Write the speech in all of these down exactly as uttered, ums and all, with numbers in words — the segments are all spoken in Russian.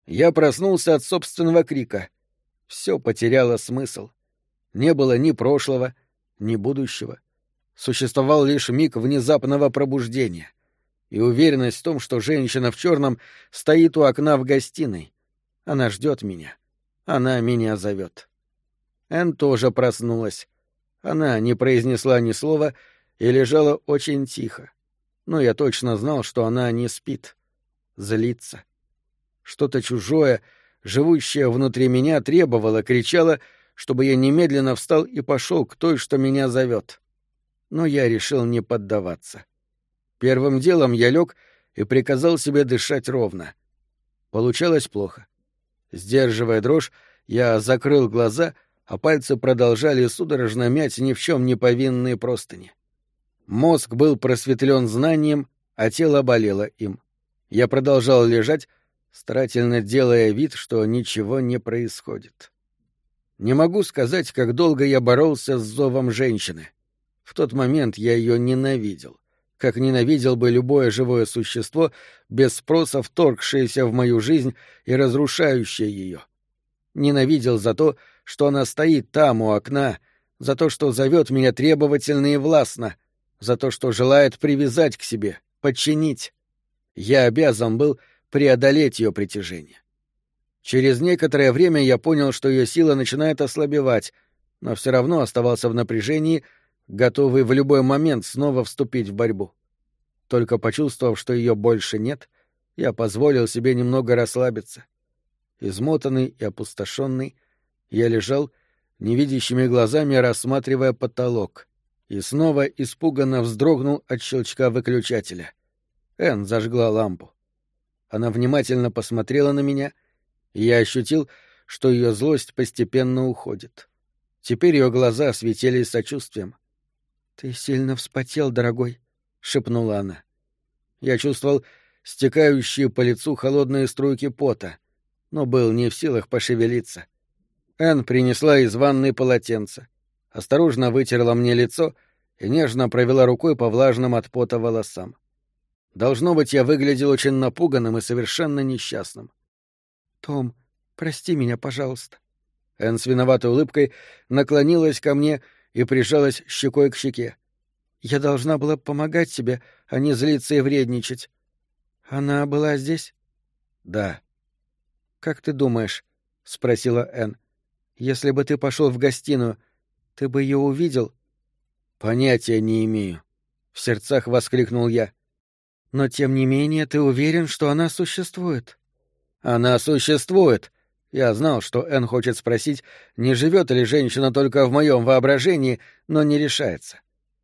Я проснулся от собственного крика. Все потеряло смысл. Не было ни прошлого, ни будущего. Существовал лишь миг внезапного пробуждения и уверенность в том, что женщина в черном стоит у окна в гостиной. Она ждет меня. Она меня зовет. Энн тоже проснулась. Она не произнесла ни слова и лежала очень тихо. Но я точно знал, что она не спит. Злится. Что-то чужое, живущее внутри меня, требовало, кричало, чтобы я немедленно встал и пошел к той, что меня зовет. Но я решил не поддаваться. Первым делом я лег и приказал себе дышать ровно. Получалось плохо. Сдерживая дрожь, я закрыл глаза, а пальцы продолжали судорожно мять ни в чем не повинные простыни. Мозг был просветлен знанием, а тело болело им. Я продолжал лежать, старательно делая вид, что ничего не происходит. Не могу сказать, как долго я боролся с зовом женщины. В тот момент я ее ненавидел, как ненавидел бы любое живое существо, без спроса вторгшееся в мою жизнь и разрушающее ее. Ненавидел за то, что она стоит там у окна, за то, что зовет меня требовательно и властно, за то, что желает привязать к себе, подчинить. Я обязан был преодолеть ее притяжение. Через некоторое время я понял, что ее сила начинает ослабевать, но все равно оставался в напряжении, готовый в любой момент снова вступить в борьбу. Только почувствовав, что ее больше нет, я позволил себе немного расслабиться. Измотанный и опустошенный, я лежал, невидящими глазами рассматривая потолок, и снова испуганно вздрогнул от щелчка выключателя. Энн зажгла лампу. Она внимательно посмотрела на меня, и я ощутил, что ее злость постепенно уходит. Теперь ее глаза светились сочувствием. «Ты сильно вспотел, дорогой», — шепнула она. Я чувствовал стекающие по лицу холодные струйки пота, но был не в силах пошевелиться. Энн принесла из ванной полотенце, осторожно вытерла мне лицо и нежно провела рукой по влажным от пота волосам. Должно быть, я выглядел очень напуганным и совершенно несчастным. «Том, прости меня, пожалуйста». Энн с виноватой улыбкой наклонилась ко мне и прижалась щекой к щеке. «Я должна была помогать тебе, а не злиться и вредничать. Она была здесь?» «Да». «Как ты думаешь?» — спросила Энн. «Если бы ты пошел в гостиную, ты бы ее увидел?» «Понятия не имею», — в сердцах воскликнул я. «Но тем не менее ты уверен, что она существует?» «Она существует!» Я знал, что Энн хочет спросить, не живет ли женщина только в моем воображении, но не решается.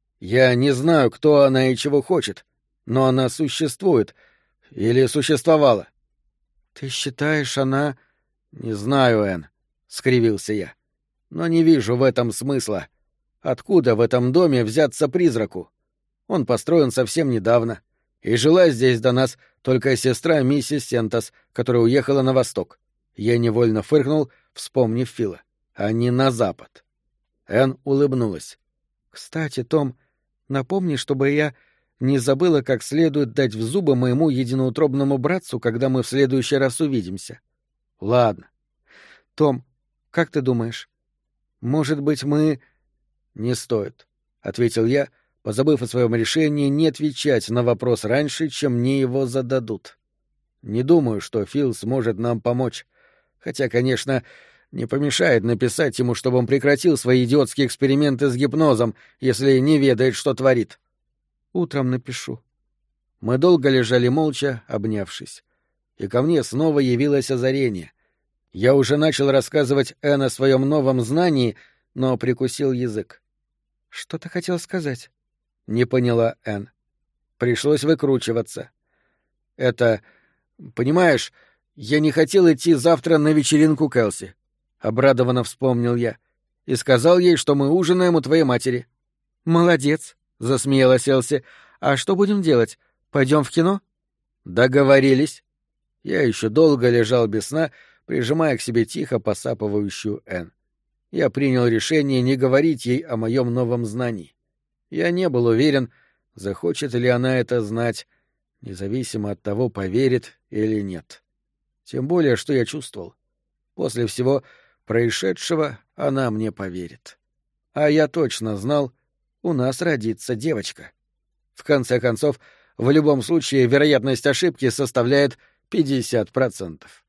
Я не знаю, кто она и чего хочет, но она существует или существовала. «Ты считаешь, она...» «Не знаю, Энн», — скривился я. «Но не вижу в этом смысла. Откуда в этом доме взяться призраку? Он построен совсем недавно, и жила здесь до нас только сестра миссис Сентос, которая уехала на восток». Я невольно фыркнул, вспомнив Фила. «А не на запад». Энн улыбнулась. «Кстати, Том, напомни, чтобы я не забыла, как следует дать в зубы моему единоутробному братцу, когда мы в следующий раз увидимся». «Ладно». «Том, как ты думаешь, может быть, мы...» «Не стоит», — ответил я, позабыв о своем решении не отвечать на вопрос раньше, чем мне его зададут. «Не думаю, что Фил сможет нам помочь. Хотя, конечно, не помешает написать ему, чтобы он прекратил свои идиотские эксперименты с гипнозом, если не ведает, что творит». «Утром напишу». Мы долго лежали молча, обнявшись. И ко мне снова явилось озарение. Я уже начал рассказывать Энн о своем новом знании, но прикусил язык. «Что ты хотел сказать?» — не поняла Энн. Пришлось выкручиваться. «Это... Понимаешь, я не хотел идти завтра на вечеринку Кэлси», — обрадованно вспомнил я, «и сказал ей, что мы ужинаем у твоей матери». «Молодец», — засмеялась Элси. «А что будем делать? Пойдем в кино?» «Договорились». Я еще долго лежал без сна, прижимая к себе тихо посапывающую Энн. Я принял решение не говорить ей о моем новом знании. Я не был уверен, захочет ли она это знать, независимо от того, поверит или нет. Тем более, что я чувствовал. После всего происшедшего она мне поверит. А я точно знал, у нас родится девочка. В конце концов, в любом случае вероятность ошибки составляет пятьдесят процентов.